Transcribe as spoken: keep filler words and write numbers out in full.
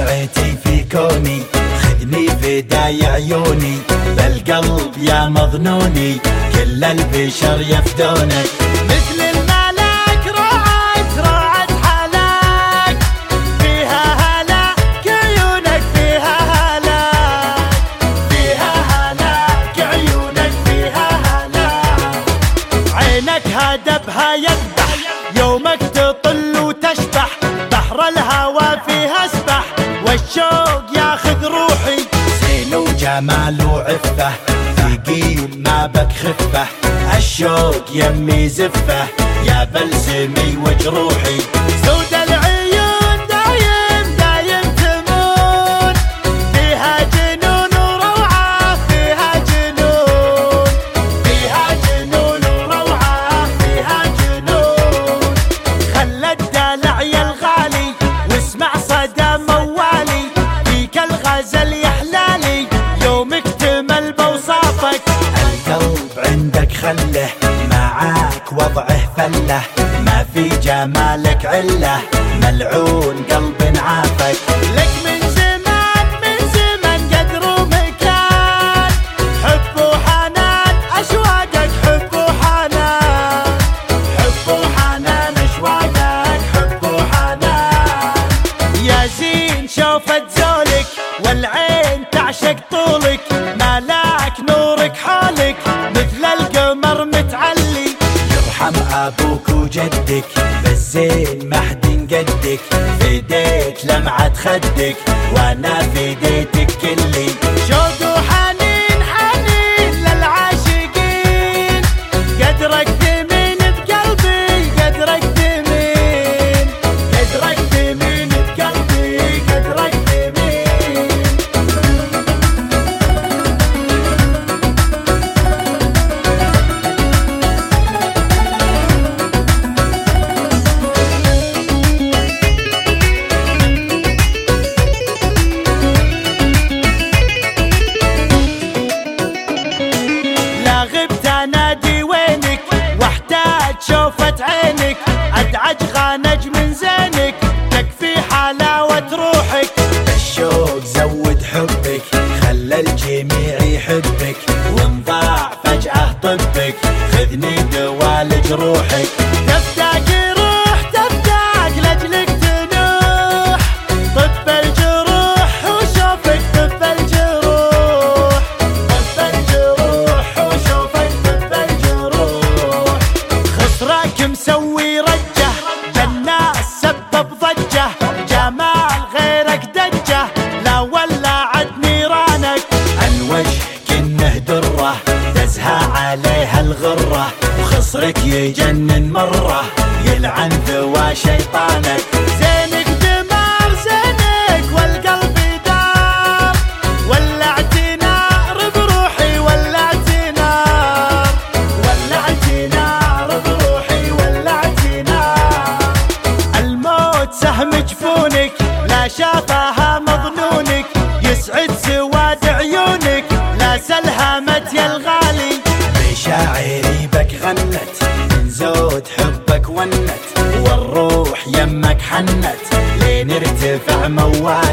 دمعتي في كوني، خذني فداي عيوني، بالقلب يا مظنوني، كل البشر يفدونك. مثل الملك رعت رعت حلاك، فيها هلاك عيونك، فيها هلاك، فيها هلاك عيونك، فيها هلاك. عينك هدبها يذبح، يومك تطل وتشبح، بحر الهوى فيها اسبح، والشوق ياخذ روحي. زين وجمال وعفة، ثقيل ما بك خفة، الشوق يمي زفة، يا بلسمي وجروحي. سود العيون دايم دايم تمون، فيها جنون وروعة، فيها جنون، فيها جنون وروعة، فيها جنون. خلى الدلع يا الغالي، واسمع صدى موالي، فيك الغزل يحلالي، يوم اكتمل بوصافك. القلب عندك خله، معاك وضعه فله، ما في جمالك عله، ملعون قلب عافك. لك من زمان من زمان قدر ومكان، حب وحنان اشواقك، حب وحنان، حب وحنان اشواقك، حب وحنان. يا زين شوفت زولك، والعين تعشق طولك، ملاك نورك حولك، مثل القمر متعلي. يرحم ابوك وجدك، بالزين محد قدك، فديت لمعة خدك، وانا فديتك كلي. شوق وحنين حنين للعاشقين، قدرك ثمين بقلبي، قدرك ثمين، قدرك ثمين بقلبي، قدرك ثمين. لا غبت انادي وينك، واحتاج شوفة عينك، ادعج غانج من زينك، تكفي حلاوة روحك. الشوق زود حبك، خلى الجميع يحبك، وانضاع فجأة طبك، خذني دوال جروحك. تفتاق روح تفتاق لاجلك تنوح، طب الجروح وشوفك، طب الجروح، طب الجروح وشوفك، طب الجروح. خسراك مسوي رجه، بالناس سبب ضجه، جمال غيرك دجه، لا ولعت نيرانك. الوجه كنه دره، تزهى عليها الغره، وخصرك يجنن مره، يلعن ذوى شيطانك. زينك دمار زينك، والقلب دار، ولعت نار بروحي، ولعت نار، ولعت نار بروحي، ولعت نار. الموت سهم جفونك، لا شافها مظنونك، يسعد سواد عيونك، لا سلهمت يا الغالي. مشاعري بك غنت، من زود حبك ونت، والروح يمك حنت، لين ارتفع موالي.